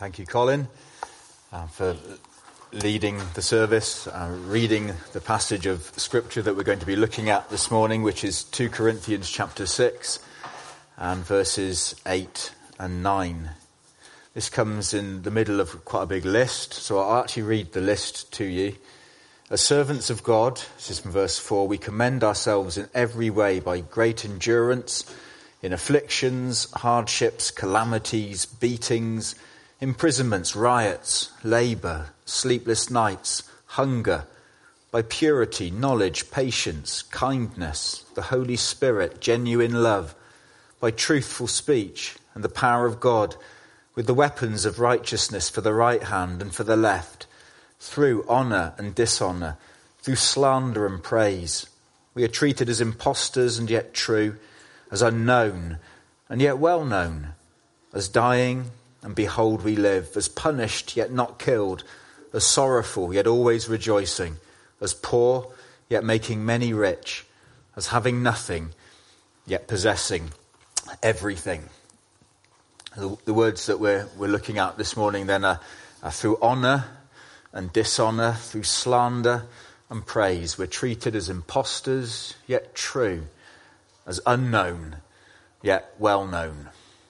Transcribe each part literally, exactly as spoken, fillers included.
Thank you, Colin, uh, for leading the service, uh, reading the passage of Scripture that we're going to be looking at this morning, which is two Corinthians chapter six and verses eight and nine. This comes in the middle of quite a big list, so I'll actually read the list to you. As servants of God, this is from verse four, we commend ourselves in every way by great endurance, in afflictions, hardships, calamities, beatings, imprisonments, riots, labour, sleepless nights, hunger, by purity, knowledge, patience, kindness, the Holy Spirit, genuine love, by truthful speech and the power of God, with the weapons of righteousness for the right hand and for the left, through honour and dishonour, through slander and praise. We are treated as impostors and yet true, as unknown and yet well known, as dying and behold we live, as punished yet not killed, as sorrowful yet always rejoicing, as poor yet making many rich, as having nothing yet possessing everything. The, the words that we're, we're looking at this morning then are, are through honour and dishonour, through slander and praise. We're treated as impostors yet true, as unknown yet well known.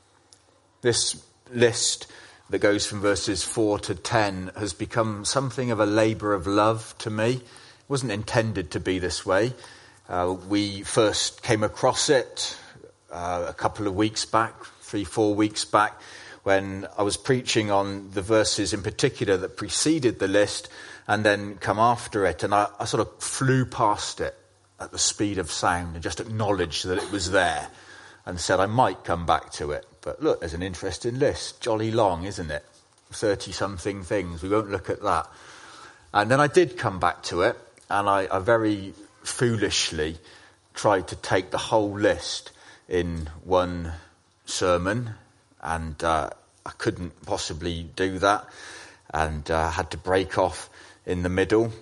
This list that goes from verses four to ten has become something of a labour of love to me. It wasn't intended to be this way. Uh, we first came across it uh, a couple of weeks back, three, four weeks back, when I was preaching on the verses in particular that preceded the list and then come after it. And I, I sort of flew past it at the speed of sound and just acknowledged that it was there and said I might come back to it. But look, there's an interesting list. Jolly long, isn't it? thirty-something things. We won't look at that. And then I did come back to it, and I, I very foolishly tried to take the whole list in one sermon, and uh, I couldn't possibly do that, and uh, had to break off in the middle.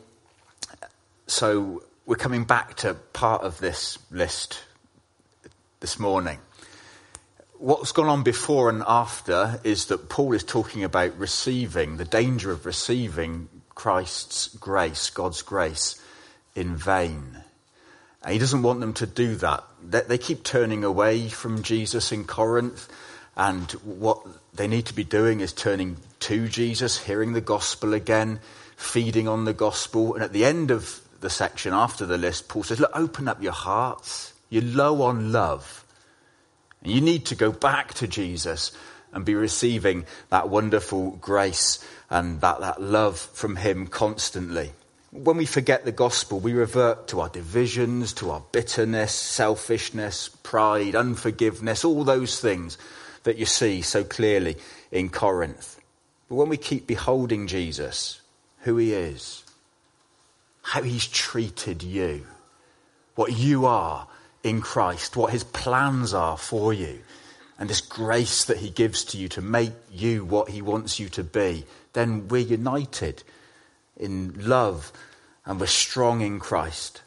So we're coming back to part of this list this morning. What's gone on before and after is that Paul is talking about receiving, the danger of receiving Christ's grace, God's grace, in vain. And he doesn't want them to do that. They keep turning away from Jesus in Corinth, and what they need to be doing is turning to Jesus, hearing the gospel again, feeding on the gospel. And at the end of the section after the list, Paul says, look, open up your hearts. You're low on love. And you need to go back to Jesus and be receiving that wonderful grace and that, that love from him constantly. When we forget the gospel, we revert to our divisions, to our bitterness, selfishness, pride, unforgiveness, all those things that you see so clearly in Corinth. But when we keep beholding Jesus, who he is, how he's treated you, what you are in Christ, what his plans are for you, and this grace that he gives to you to make you what he wants you to be, then we're united in love and we're strong in Christ.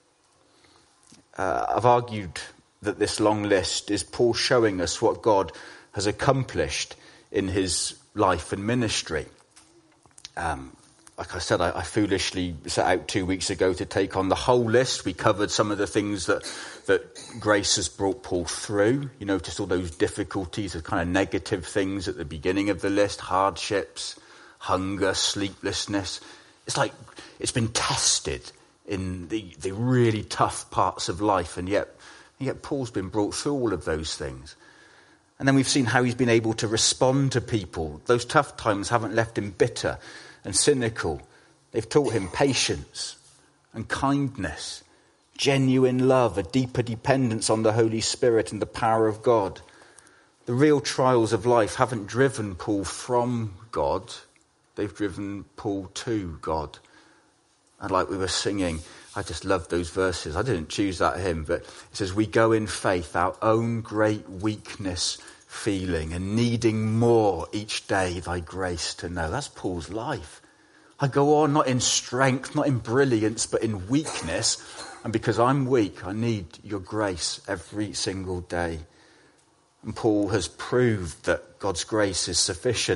Uh, I've argued that this long list is Paul showing us what God has accomplished in his life and ministry. Um, Like I said, I, I foolishly set out two weeks ago to take on the whole list. We covered some of the things that, that grace has brought Paul through. You noticed all those difficulties, the kind of negative things at the beginning of the list, hardships, hunger, sleeplessness. It's like it's been tested in the, the really tough parts of life, and yet, and yet Paul's been brought through all of those things. And then we've seen how he's been able to respond to people. Those tough times haven't left him bitter and cynical. They've taught him patience and kindness, genuine love, a deeper dependence on the Holy Spirit and the power of God. The real trials of life haven't driven Paul from God. They've driven Paul to God. And like we were singing, I just love those verses. I didn't choose that hymn, but it says, we go in faith, our own great weakness feeling and needing more each day thy grace to know. That's Paul's life. I go on not in strength, not in brilliance, but in weakness. And because I'm weak, I need your grace every single day. And Paul has proved that God's grace is sufficient.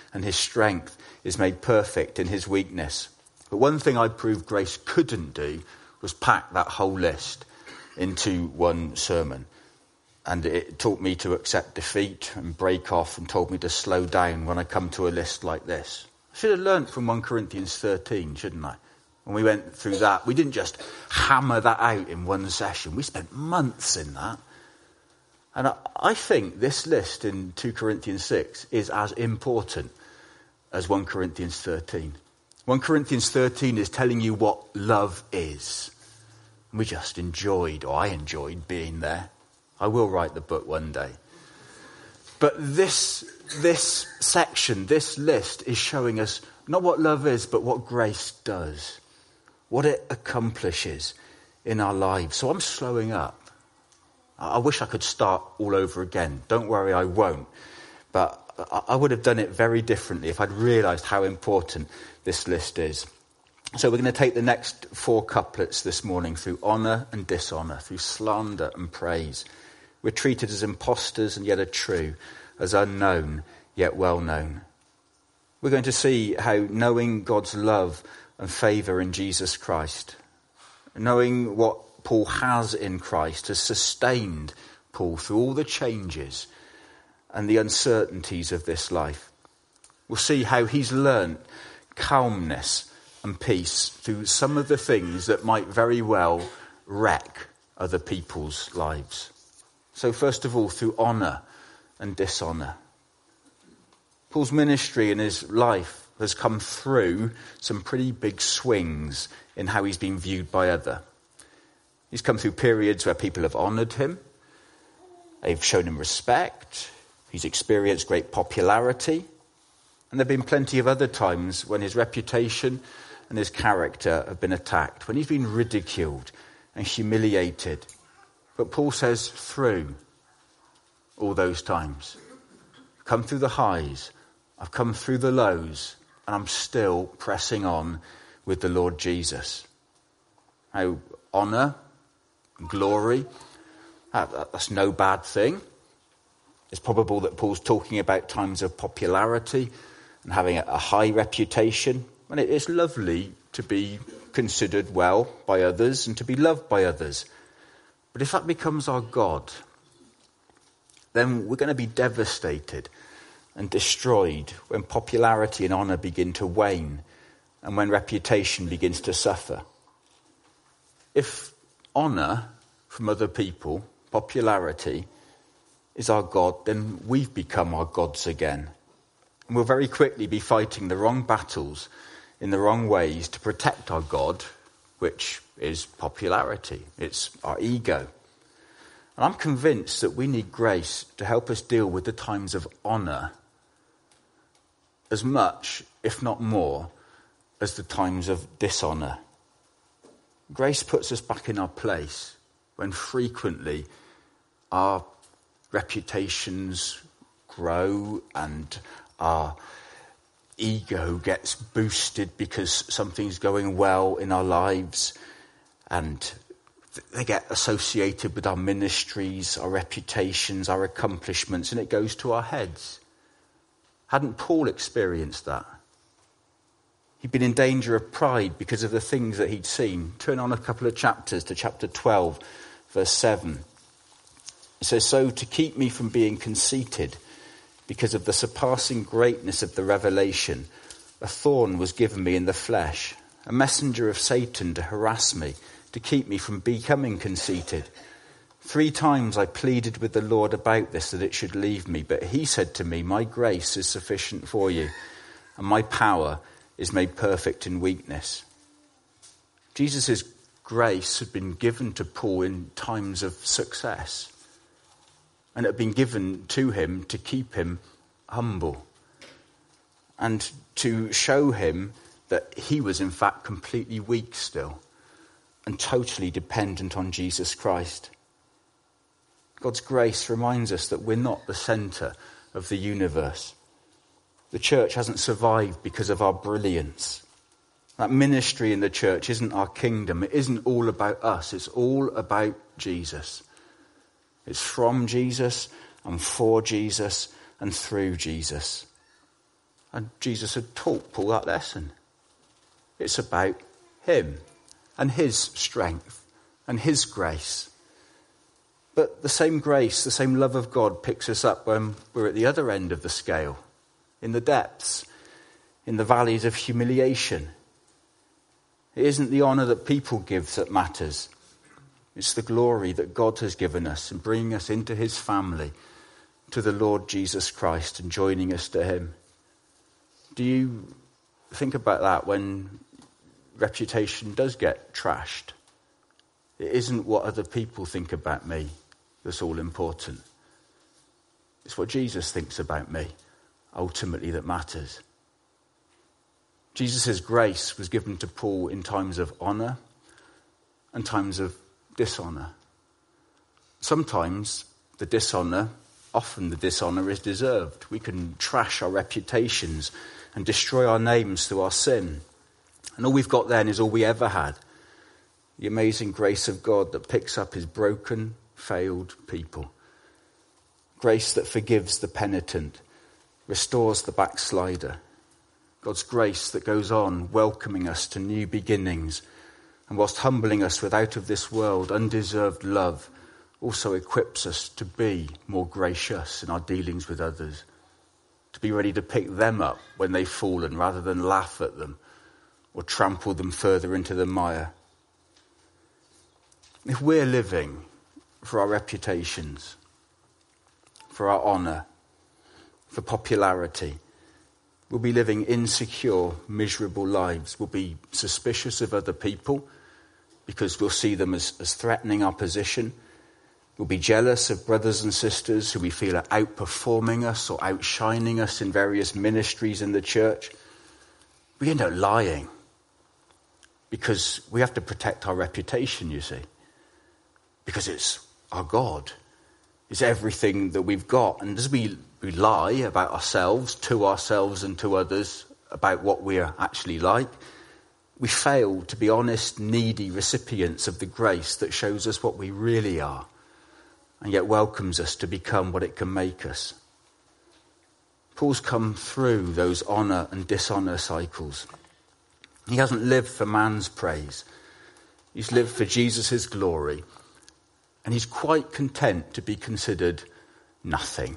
and his strength is made perfect in his weakness. But one thing I proved grace couldn't do was pack that whole list into one sermon. And it taught me to accept defeat and break off, and told me to slow down when I come to a list like this. I should have learnt from First Corinthians thirteen, shouldn't I? When we went through that, we didn't just hammer that out in one session. We spent months in that. And I, I think this list in Second Corinthians six is as important as First Corinthians thirteen. First Corinthians thirteen is telling you what love is. We just enjoyed, or I enjoyed being there. I will write the book one day. But this, this section, this list is showing us not what love is, but what grace does. What it accomplishes in our lives. So I'm slowing up. I wish I could start all over again. Don't worry, I won't. But I would have done it very differently if I'd realised how important this list is. So we're going to take the next four couplets this morning through honour and dishonour, through slander and praise. We're treated as impostors and yet are true, as unknown yet well known. We're going to see how knowing God's love and favour in Jesus Christ, knowing what Paul has in Christ, has sustained Paul through all the changes and the uncertainties of this life. We'll see how he's learnt calmness and peace through some of the things that might very well wreck other people's lives. So first of all, through honour and dishonour. Paul's ministry and his life has come through some pretty big swings in how he's been viewed by others. He's come through periods where people have honoured him. They've shown him respect. He's experienced great popularity. And there have been plenty of other times when his reputation and his character have been attacked, when he's been ridiculed and humiliated. But Paul says, through all those times, I've come through the highs, I've come through the lows, and I'm still pressing on with the Lord Jesus. Now, honour, glory, that's no bad thing. It's probable that Paul's talking about times of popularity and having a high reputation. And it is lovely to be considered well by others and to be loved by others. But if that becomes our God, then we're going to be devastated and destroyed when popularity and honour begin to wane and when reputation begins to suffer. If honour from other people, popularity, is our God, then we've become our gods again. And we'll very quickly be fighting the wrong battles in the wrong ways to protect our God, which is popularity. It's our ego. And I'm convinced that we need grace to help us deal with the times of honour as much, if not more, as the times of dishonour. Grace puts us back in our place when frequently our reputations grow and our ego gets boosted because something's going well in our lives, and they get associated with our ministries, our reputations, our accomplishments, and it goes to our heads. Hadn't Paul experienced that? He'd been in danger of pride because of the things that he'd seen. Turn on a couple of chapters to chapter twelve, verse seven. It says, so to keep me from being conceited, because of the surpassing greatness of the revelation, a thorn was given me in the flesh, a messenger of Satan to harass me, to keep me from becoming conceited. Three times I pleaded with the Lord about this, that it should leave me. But he said to me, my grace is sufficient for you, and my power is made perfect in weakness. Jesus' grace had been given to Paul in times of success. And it had been given to him to keep him humble and to show him that he was in fact completely weak still and totally dependent on Jesus Christ. God's grace reminds us that we're not the centre of the universe. The church hasn't survived because of our brilliance. That ministry in the church isn't our kingdom. It isn't all about us. It's all about Jesus. It's from Jesus and for Jesus and through Jesus. And Jesus had taught Paul that lesson. It's about him and his strength and his grace. But the same grace, the same love of God picks us up when we're at the other end of the scale, in the depths, in the valleys of humiliation. It isn't the honour that people give that matters. It's the glory that God has given us and bringing us into his family, to the Lord Jesus Christ and joining us to him. Do you think about that when reputation does get trashed? It isn't what other people think about me that's all important. It's what Jesus thinks about me, ultimately, that matters. Jesus' grace was given to Paul in times of honour and times of dishonour. Sometimes the dishonour, often the dishonour is deserved. We can trash our reputations and destroy our names through our sin. And all we've got then is all we ever had. The amazing grace of God that picks up his broken, failed people. Grace that forgives the penitent, restores the backslider. God's grace that goes on welcoming us to new beginnings, and whilst humbling us with out of this world undeserved love, also equips us to be more gracious in our dealings with others, to be ready to pick them up when they've fallen rather than laugh at them or trample them further into the mire. If we're living for our reputations, for our honour, for popularity, we'll be living insecure, miserable lives. We'll be suspicious of other people because we'll see them as, as threatening our position. We'll be jealous of brothers and sisters who we feel are outperforming us or outshining us in various ministries in the church. We end up lying because we have to protect our reputation, you see, because it's our God. It's everything that we've got. And as we, we lie about ourselves, to ourselves and to others, about what we are actually like, we fail to be honest, needy recipients of the grace that shows us what we really are, and yet welcomes us to become what it can make us. Paul's come through those honour and dishonour cycles. He hasn't lived for man's praise. He's lived for Jesus' glory. And he's quite content to be considered nothing.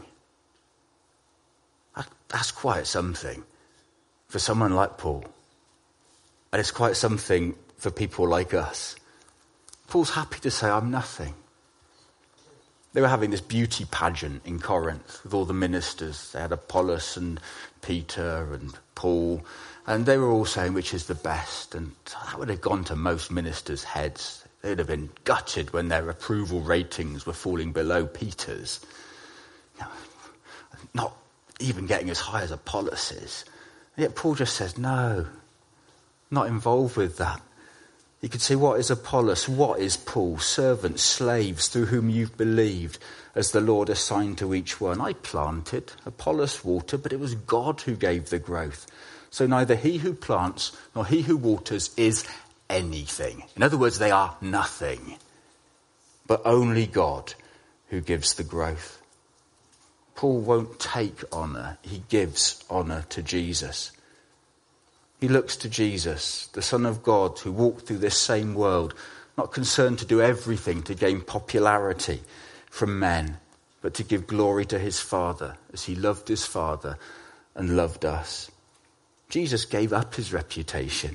That's quite something for someone like Paul. And it's quite something for people like us. Paul's happy to say, I'm nothing. They were having this beauty pageant in Corinth with all the ministers. They had Apollos and Peter and Paul. And they were all saying which is the best. And that would have gone to most ministers' heads. They'd have been gutted when their approval ratings were falling below Peter's. You know, not even getting as high as Apollos'. And yet Paul just says, no, not involved with that. You could say, what is Apollos? What is Paul? Servants, slaves, through whom you've believed, as the Lord assigned to each one. I planted, Apollos watered, but it was God who gave the growth. So neither he who plants nor he who waters is anything. In other words, they are nothing. But only God who gives the growth. Paul won't take honour. He gives honour to Jesus. He looks to Jesus, the Son of God, who walked through this same world, not concerned to do everything to gain popularity from men, but to give glory to his Father, as he loved his Father and loved us. Jesus gave up his reputation.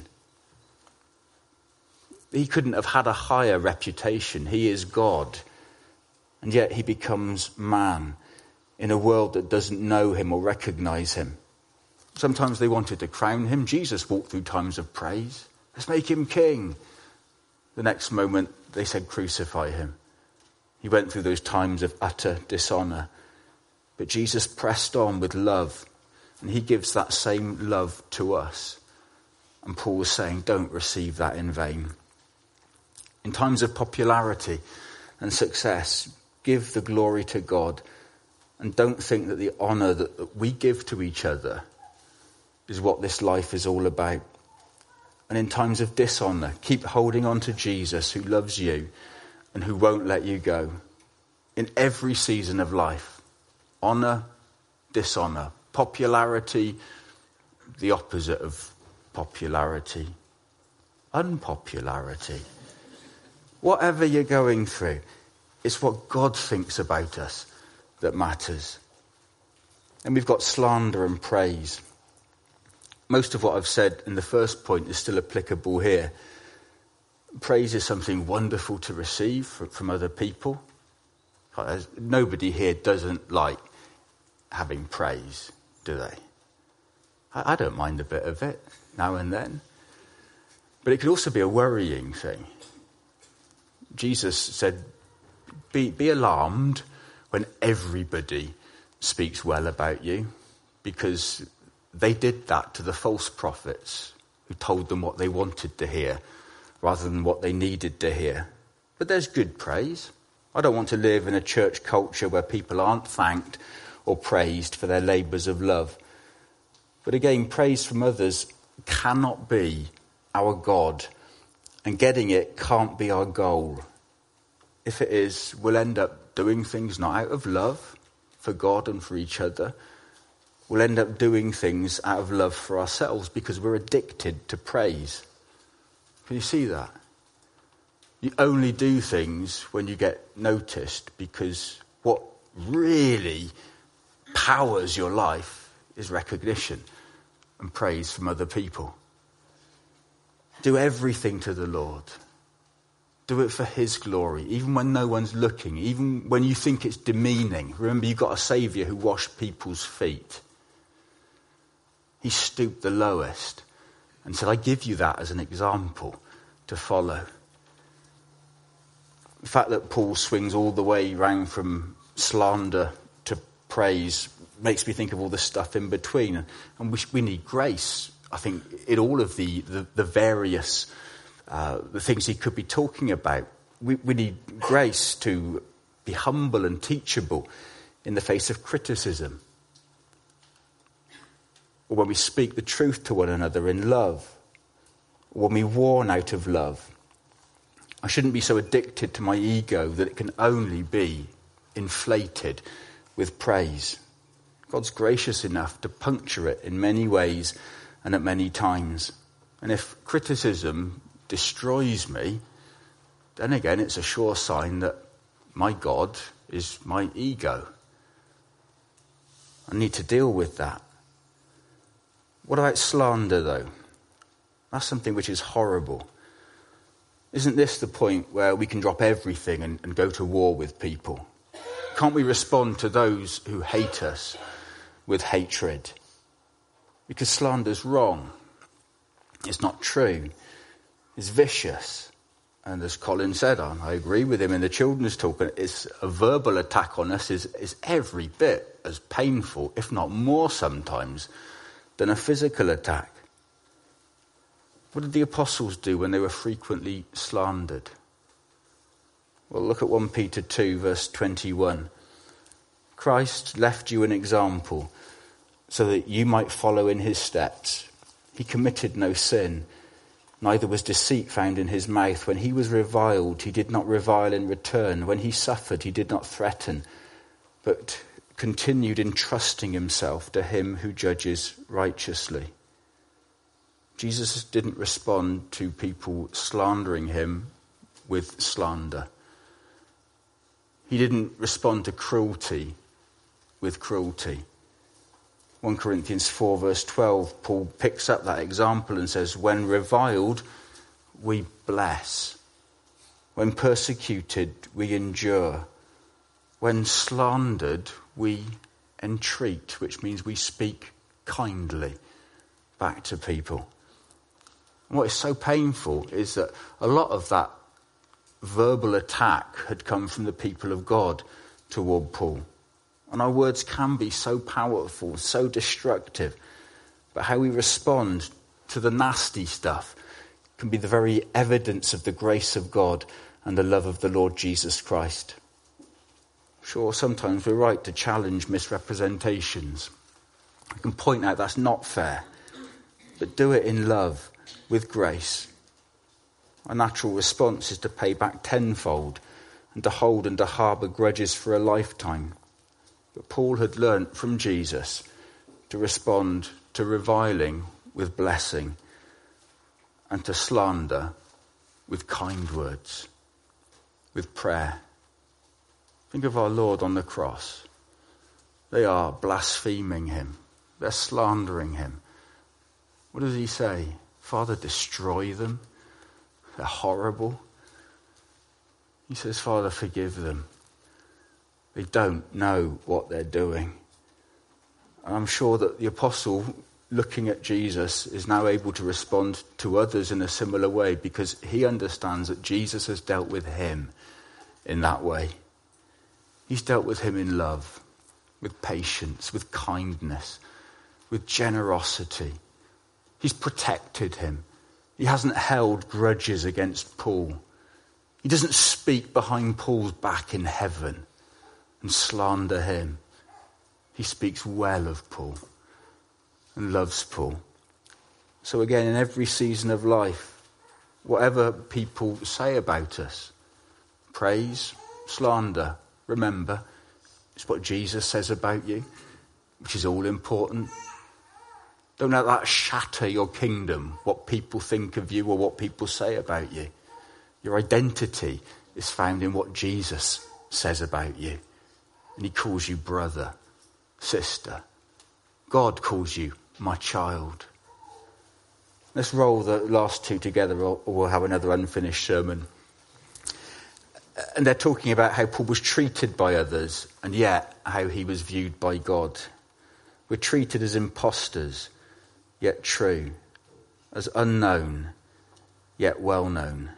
He couldn't have had a higher reputation. He is God. And yet he becomes man in a world that doesn't know him or recognize him. Sometimes they wanted to crown him. Jesus walked through times of praise. Let's make him king. The next moment they said crucify him. He went through those times of utter dishonor. But Jesus pressed on with love. And he gives that same love to us. And Paul was saying, don't receive that in vain. In times of popularity and success, give the glory to God. And don't think that the honour that we give to each other is what this life is all about. And in times of dishonour, keep holding on to Jesus, who loves you and who won't let you go. In every season of life, honour, dishonour, popularity, the opposite of popularity? Unpopularity. Whatever you're going through, it's what God thinks about us that matters. And we've got slander and praise. Most of what I've said in the first point is still applicable here. Praise is something wonderful to receive from other people. Nobody here doesn't like having praise, do they? I don't mind a bit of it now and then. But it could also be a worrying thing. Jesus said, be, be alarmed when everybody speaks well about you, because they did that to the false prophets who told them what they wanted to hear rather than what they needed to hear. But there's good praise. I don't want to live in a church culture where people aren't thanked or praised for their labours of love. But again, praise from others cannot be our God, and getting it can't be our goal. If it is, we'll end up doing things not out of love for God and for each other. We'll end up doing things out of love for ourselves because we're addicted to praise. Can you see that? You only do things when you get noticed, because what really powers your life is recognition and praise from other people. Do everything to the Lord. Do it for his glory, even when no one's looking, even when you think it's demeaning. Remember, you've got a Saviour who washed people's feet. He stooped the lowest and said, I give you that as an example to follow. The fact that Paul swings all the way round from slander to praise makes me think of all the stuff in between. And we, we need grace, I think, in all of the, the, the various uh, the things he could be talking about. We, we need grace to be humble and teachable in the face of criticism. Or when we speak the truth to one another in love. Or when we warn out of love. I shouldn't be so addicted to my ego that it can only be inflated with praise. God's gracious enough to puncture it in many ways and at many times. And if criticism destroys me, then again it's a sure sign that my God is my ego. I need to deal with that. What about slander, though? That's something which is horrible. Isn't this the point where we can drop everything and, and go to war with people? Can't we respond to those who hate us with hatred? Because slander's wrong. It's not true. It's vicious. And as Colin said, I agree with him in the children's talk, it's a verbal attack on us is, is every bit as painful, if not more sometimes, than a physical attack. What did the apostles do when they were frequently slandered? Well, look at First Peter two, verse twenty-one. Christ left you an example so that you might follow in his steps. He committed no sin, neither was deceit found in his mouth. When he was reviled, he did not revile in return. When he suffered, he did not threaten, but continued entrusting himself to him who judges righteously. Jesus didn't respond to people slandering him with slander. He didn't respond to cruelty with cruelty. First Corinthians four verse twelve, Paul picks up that example and says, when reviled, we bless. When persecuted, we endure. When slandered, we entreat, which means we speak kindly back to people. And what is so painful is that a lot of that verbal attack had come from the people of God toward Paul. And our words can be so powerful, so destructive. But how we respond to the nasty stuff can be the very evidence of the grace of God and the love of the Lord Jesus Christ. Sure, sometimes we're right to challenge misrepresentations. We can point out that's not fair. But do it in love, with grace. Our natural response is to pay back tenfold and to hold and to harbour grudges for a lifetime. But Paul had learnt from Jesus to respond to reviling with blessing, and to slander with kind words, with prayer. Think of our Lord on the cross. They are blaspheming him. They're slandering him. What does he say? Father, destroy them. They're horrible. He says, Father, forgive them. They don't know what they're doing. And I'm sure that the apostle, looking at Jesus, is now able to respond to others in a similar way, because he understands that Jesus has dealt with him in that way. He's dealt with him in love, with patience, with kindness, with generosity. He's protected him. He hasn't held grudges against Paul. He doesn't speak behind Paul's back in heaven and slander him. He speaks well of Paul and loves Paul. So again, in every season of life, whatever people say about us, praise, slander, remember, it's what Jesus says about you, which is all important. Don't let that shatter your kingdom, what people think of you or what people say about you. Your identity is found in what Jesus says about you. And he calls you brother, sister. God calls you my child. Let's roll the last two together, or we'll have another unfinished sermon. And they're talking about how Paul was treated by others, and yet how he was viewed by God. We're treated as impostors, yet true, as unknown, yet well known.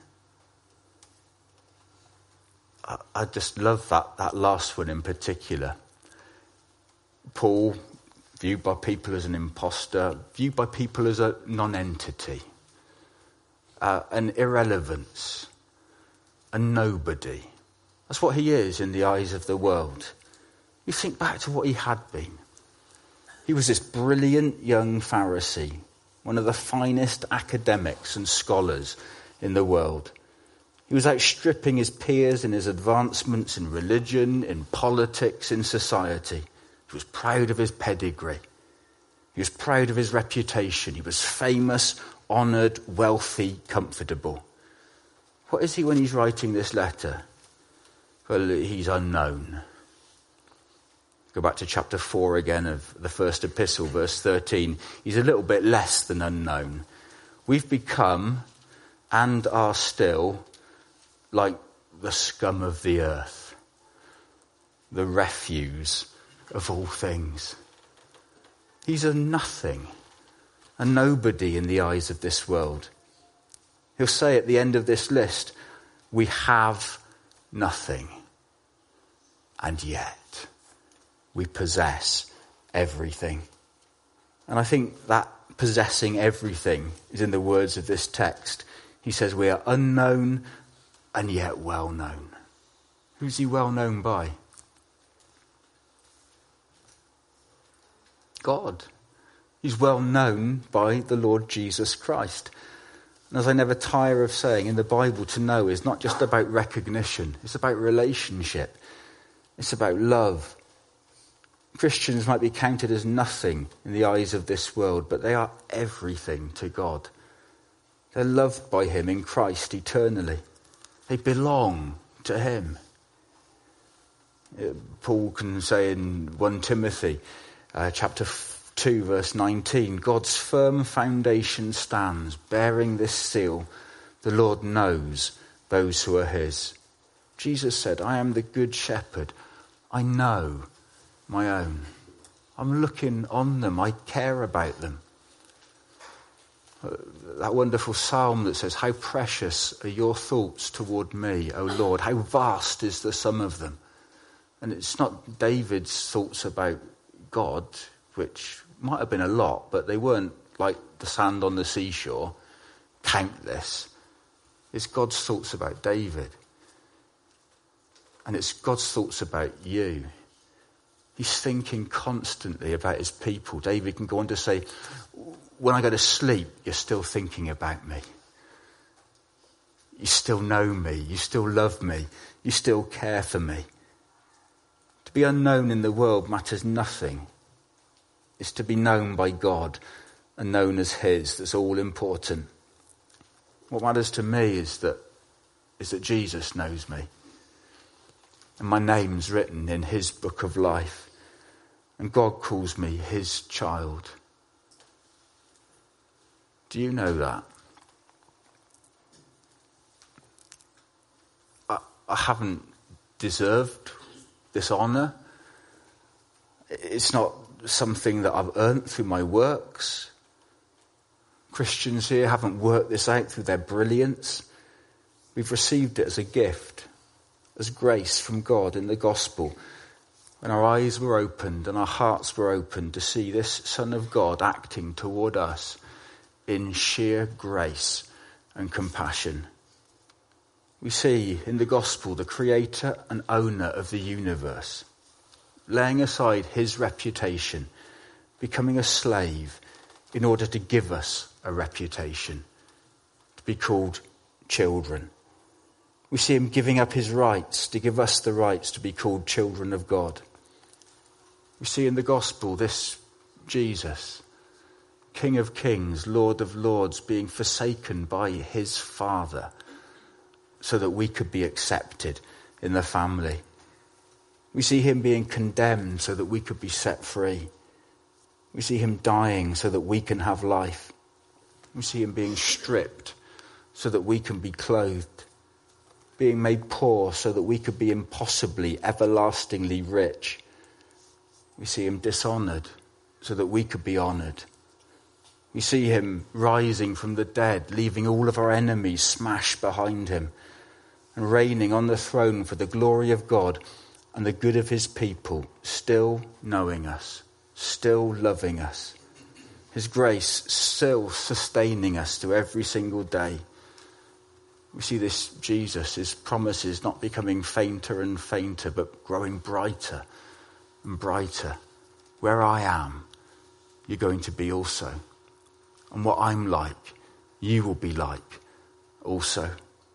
I, I just love that, that last one in particular. Paul, viewed by people as an imposter, viewed by people as a non-entity, uh, an irrelevance, a nobody. That's what he is in the eyes of the world. You think back to what he had been. He was this brilliant young Pharisee, one of the finest academics and scholars in the world. He was outstripping his peers in his advancements in religion, in politics, in society. He was proud of his pedigree. He was proud of his reputation. He was famous, honoured, wealthy, comfortable. What is he when he's writing this letter? Well, he's unknown. Go back to chapter four again of the first epistle, verse thirteen. He's a little bit less than unknown. We've become, and are still, like the scum of the earth, the refuse of all things. He's a nothing, a nobody in the eyes of this world. He'll say at the end of this list, we have nothing, and yet we possess everything. And I think that possessing everything is in the words of this text. He says we are unknown and yet well known. Who's he well known by? God. He's well known by the Lord Jesus Christ. And as I never tire of saying, in the Bible, to know is not just about recognition. It's about relationship. It's about love. Christians might be counted as nothing in the eyes of this world, but they are everything to God. They're loved by him in Christ eternally. They belong to him. Paul can say in First Timothy uh, chapter two verse nineteen, God's firm foundation stands, bearing this seal, the Lord knows those who are his. Jesus said, I am the good shepherd. I know my own. I'm looking on them. I care about them. That wonderful psalm that says, how precious are your thoughts toward me, O Lord. How vast is the sum of them. And it's not David's thoughts about God, which might have been a lot, but they weren't like the sand on the seashore, countless. It's God's thoughts about David. And it's God's thoughts about you. He's thinking constantly about his people. David can go on to say, when I go to sleep, you're still thinking about me. You still know me. You still love me. You still care for me. To be unknown in the world matters nothing. It's to be known by God. and known as his that's all important. What matters to me is that is that Jesus knows me. And my name's written in his book of life. And God calls me his child. Do you know that? I, I haven't deserved this honour. It's not something that I've earned through my works. Christians here haven't worked this out through their brilliance. We've received it as a gift, as grace from God in the gospel. When our eyes were opened and our hearts were opened to see this Son of God acting toward us in sheer grace and compassion. We see in the gospel the creator and owner of the universe, laying aside his reputation, becoming a slave in order to give us a reputation, to be called children. We see him giving up his rights to give us the rights to be called children of God. We see in the gospel this Jesus, King of kings, Lord of lords, being forsaken by his Father so that we could be accepted in the family. We see him being condemned so that we could be set free. We see him dying so that we can have life. We see him being stripped so that we can be clothed. Being made poor so that we could be impossibly, everlastingly rich. We see him dishonoured so that we could be honoured. We see him rising from the dead, leaving all of our enemies smashed behind him, and reigning on the throne for the glory of God and the good of his people, still knowing us, still loving us. His grace still sustaining us to every single day. We see this Jesus, his promises not becoming fainter and fainter, but growing brighter and brighter. Where I am, you're going to be also. And what I'm like, you will be like also.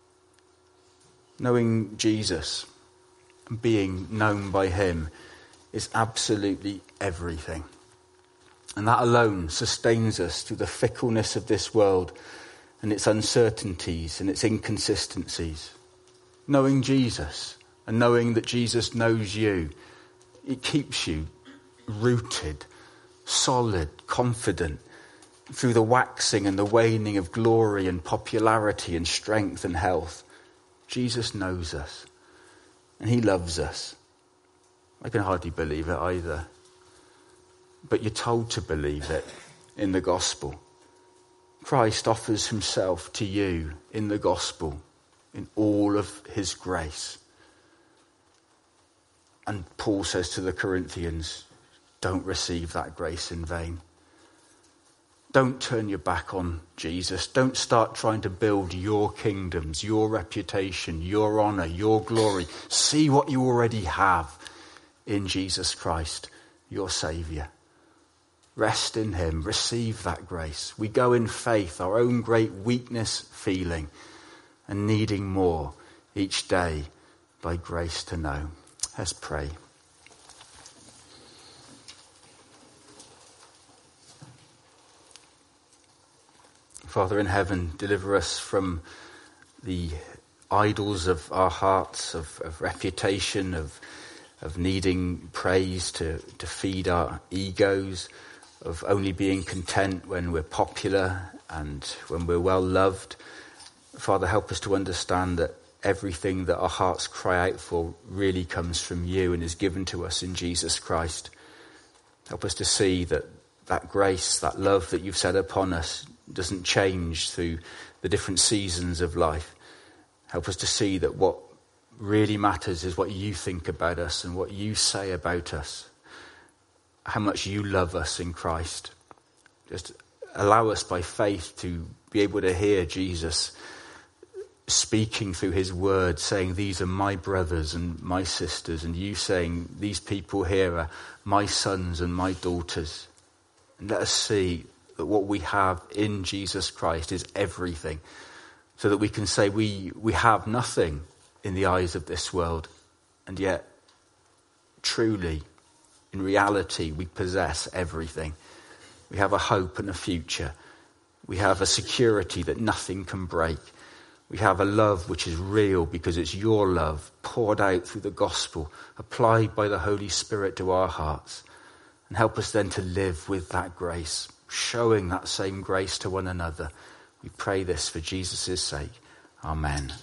Knowing Jesus and being known by him is absolutely everything. And that alone sustains us through the fickleness of this world and its uncertainties and its inconsistencies. Knowing Jesus and knowing that Jesus knows you, it keeps you rooted, solid, confident through the waxing and the waning of glory and popularity and strength and health. Jesus knows us and he loves us. I can hardly believe it either. But you're told to believe it in the gospel. Christ offers himself to you in the gospel in all of his grace. And Paul says to the Corinthians, don't receive that grace in vain. Don't turn your back on Jesus. Don't start trying to build your kingdoms, your reputation, your honour, your glory. See what you already have in Jesus Christ, your Saviour. Rest in him. Receive that grace. We go in faith, our own great weakness feeling and needing more each day by grace to know. Let's pray. Father in heaven, deliver us from the idols of our hearts, of, of reputation, of, of needing praise to, to feed our egos, of only being content when we're popular and when we're well loved. Father, help us to understand that everything that our hearts cry out for really comes from you and is given to us in Jesus Christ. Help us to see that that grace, that love that you've set upon us doesn't change through the different seasons of life. Help us to see that what really matters is what you think about us and what you say about us. How much you love us in Christ. Just allow us by faith to be able to hear Jesus speaking through his word, saying, these are my brothers and my sisters, and you saying, these people here are my sons and my daughters. And let us see that what we have in Jesus Christ is everything, so that we can say we, we have nothing in the eyes of this world, and yet truly, in reality, we possess everything We have a hope and a future. We have a security that nothing can break. We have a love which is real because it's your love poured out through the gospel, applied by the Holy Spirit to our hearts. And help us then to live with that grace, showing that same grace to one another. We pray this for Jesus' sake. Amen.